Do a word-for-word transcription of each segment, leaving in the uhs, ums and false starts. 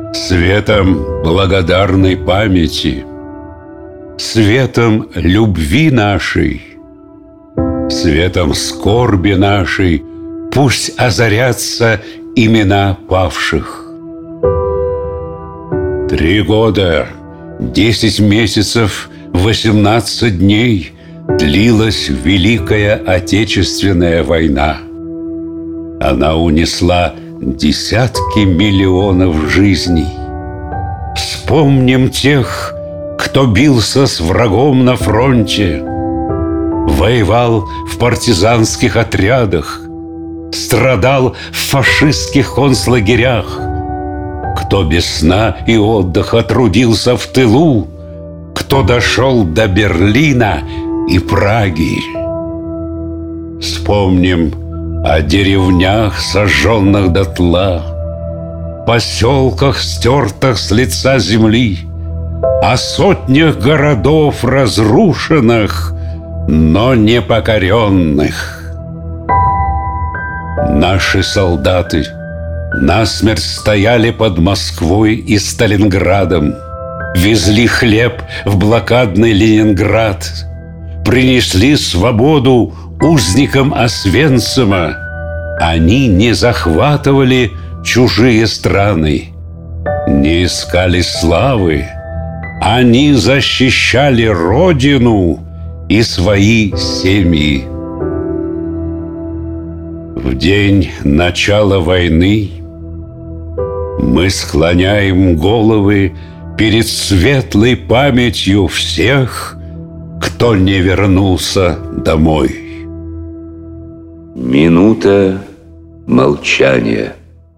Светом благодарной памяти, светом любви нашей, светом скорби нашей пусть озарятся имена павших. Три года, десять месяцев, восемнадцать дней длилась Великая Отечественная война. Она унесла десятки миллионов жизней. Вспомним тех, кто бился с врагом на фронте, воевал в партизанских отрядах, страдал в фашистских концлагерях, кто без сна и отдыха трудился в тылу, кто дошел до Берлина и Праги. Вспомним о деревнях, сожженных дотла, поселках, стертых с лица земли, о сотнях городов разрушенных, но не покоренных. Наши солдаты насмерть стояли под Москвой и Сталинградом, везли хлеб в блокадный Ленинград, принесли свободу узникам Освенцима. Они не захватывали чужие страны, не искали славы. Они защищали Родину и свои семьи. В день начала войны мы склоняем головы перед светлой памятью всех, кто не вернулся домой. Минута молчания.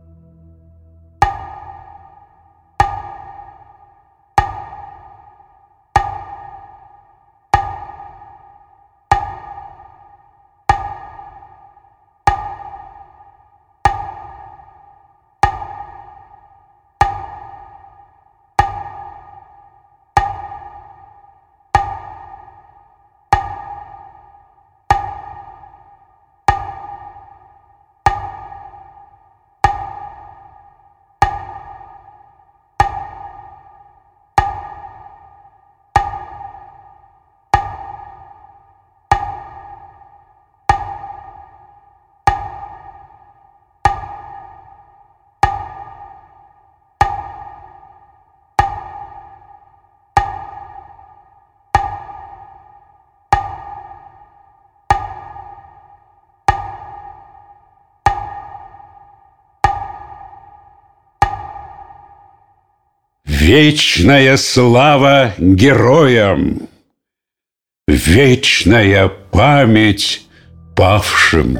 Вечная слава героям, вечная память павшим.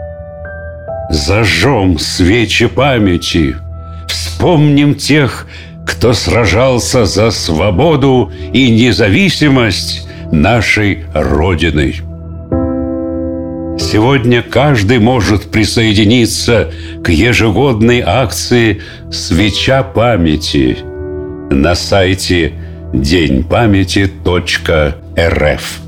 Зажжем свечи памяти, вспомним тех, кто сражался за свободу и независимость нашей Родины. Сегодня каждый может присоединиться к ежегодной акции «Свеча памяти» на сайте день памяти точка эр эф.